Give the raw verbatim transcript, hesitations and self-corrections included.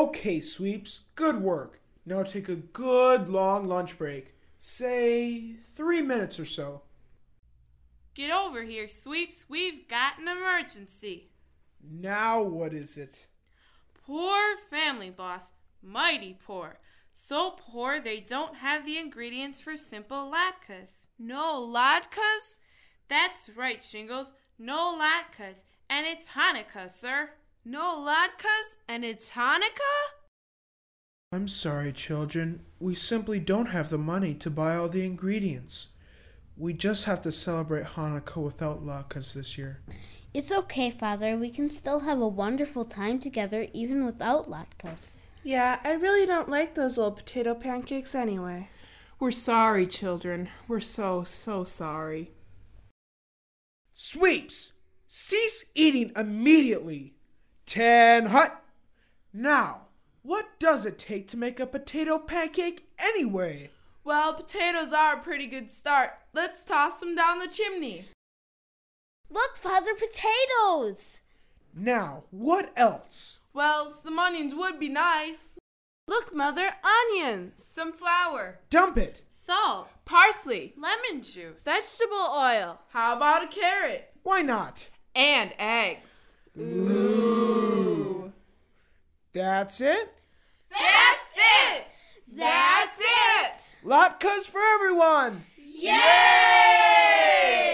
Okay, Sweeps, good work. Now take a good long lunch break. Say three minutes or so. Get over here, Sweeps. We've got an emergency. Now what is it? Poor family, boss. Mighty poor. So poor they don't have the ingredients for simple latkes. No latkes? That's right, Shingles. No latkes. And it's Hanukkah, sir. No latkes? And it's Hanukkah? I'm sorry, children. We simply don't have the money to buy all the ingredients. We just have to celebrate Hanukkah without latkes this year. It's okay, Father. We can still have a wonderful time together even without latkes. Yeah, I really don't like those little potato pancakes anyway. We're sorry, children. We're so, so sorry. Sweeps! Cease eating immediately! Ten hut! Now, what does it take to make a potato pancake anyway? Well, potatoes are a pretty good start. Let's toss them down the chimney. Look, Father, potatoes! Now, what else? Well, some onions would be nice. Look, Mother, onions. Some flour. Dump it! Salt. Parsley. Lemon juice. Vegetable oil. How about a carrot? Why not? And eggs. Ooh. That's it? That's it! That's it! Latkes for everyone! Yay!